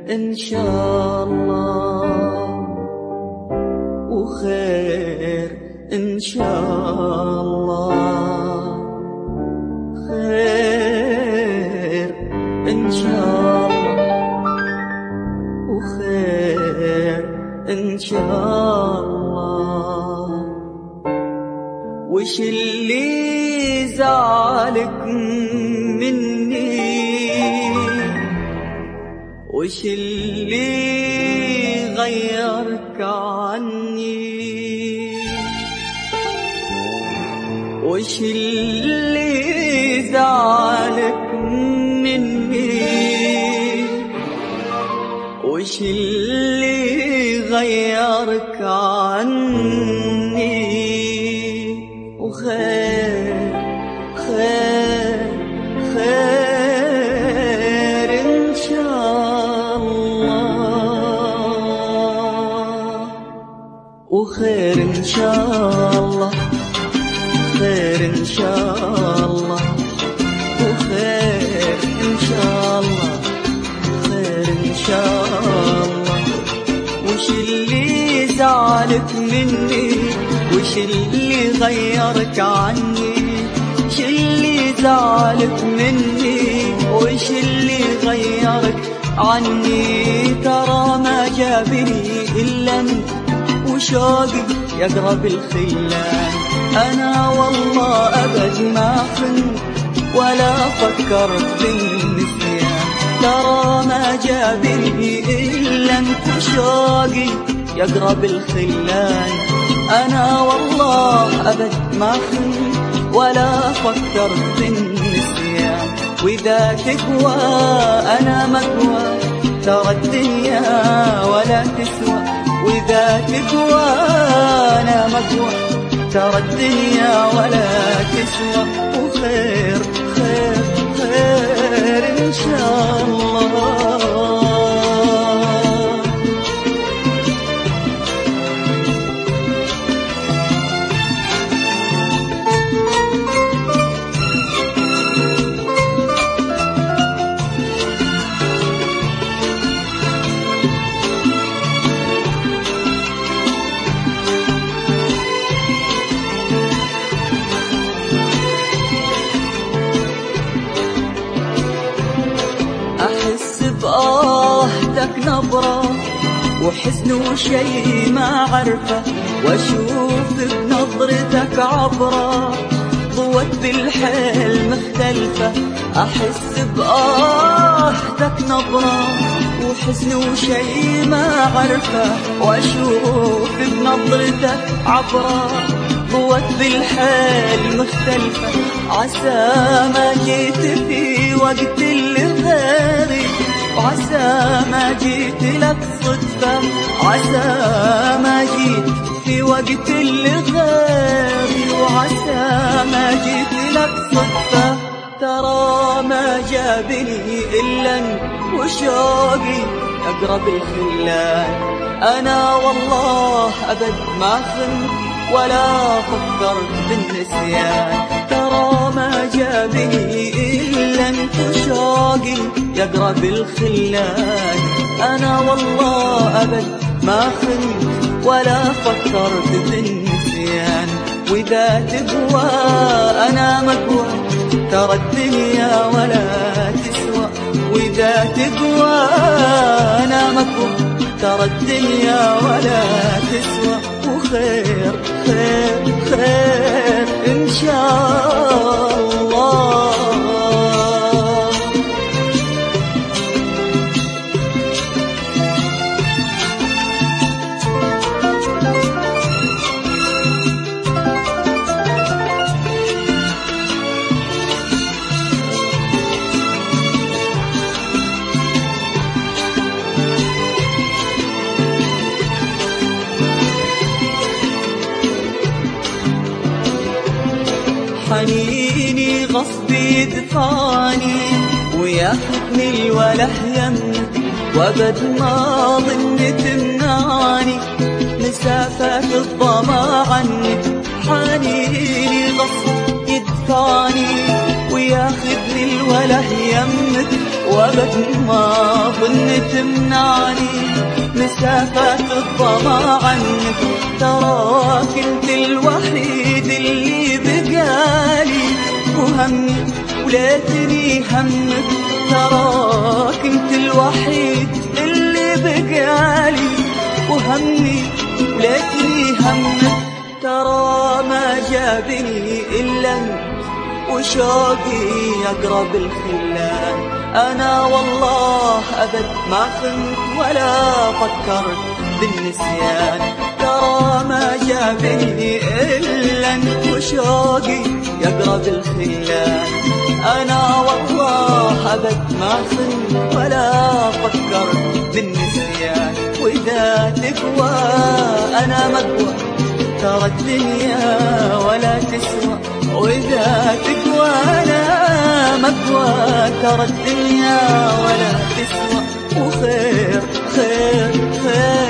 إن شاء الله وخير إن شاء الله، خير إن شاء الله وخير إن شاء الله. وش اللي زعلك مني؟ وش اللي غيرك عني؟ وش اللي زعلك مني؟ وش اللي غيرك عني؟ وخير خير خير إن شاء الله، وخير إن شاء الله، خير إن شاء الله وخير إن شاء الله، خير إن شاء الله. وش اللي زعلك مني؟ وش اللي غيرك عني؟ وش اللي زعلك مني؟ وش اللي غيرك عني؟ ترى ما جابني إلا انت وشوقي يقرب الخلان. أنا والله أبد ما خنت ولا فكرت بالنسيان. ترى ما جابني إلا انت وشوقي يقرب الخلان. أنا والله أبد ما خنت ولا فكرت بالنسيان. وإذا تقوى أنا مقوى ترى الدنيا ولا تسوى. وإذا تقوى أنا مقوى ترى الدنيا ولا تسوى. وخير خير خير إن شاء الله. بآهتك نبرة وحزن وشي ما عرفه، واشوف بنظرتك عبرة ضوت بالحيل مختلفة. أحس بآهتك نبرة وحزن وشي ما عرفه، واشوف بنظرتك عبرة ضوت بالحيل مختلفة. عسى ما جيت في وقت اللي غيري، وعسى ما جيت لك صدفة. عسى ما جيت في وقت اللي غيري، وعسى ما جيت لك صدفة. ترى ما جابني إلا انت وشوقي أقرب الخلان. أنا والله أبد ما خنت ولا فكرت بالنسيان. ترى ما جابني إلا انت وشوقي يقرب الخلان. أنا والله أبد ما خنت ولا فكرت بالنسيان. وإذا تقوى أنا مقوى ترى الدنيا ولا تسوى. وإذا تقوى أنا مقوى ترى الدنيا ولا تسوى. وخير خير خير إن شاء الله. حنيني غصب يدفعني وياخدني الوله يمك، وابد ما ظن تمنعني مسافات الظما عنك. حنيني غصب يدفعني وياخذني الوله يمك وابد ما ظن تمنعني مسافات الظما عنك تراك انت الوحيد اللي بقالي وهمي وليتني همك تراك انت الوحيد اللي بقالي وهمي وليتني همك ترى ما جابني إلا انت وشوقي يقرب الخلان أنا والله أبد ما خنت ولا فكرت بالنسيان ترى ما جابني إلا انت وشوقي يقرب الخلان أنا والله أبد ما خنت ولا فكرت بالنسيان وإذا تقوى أنا مقوى ترى الدنيا ولا تسوى وإذا تقوى أنا مقوى ترى الدنيا ولا تسوى وخير خير خير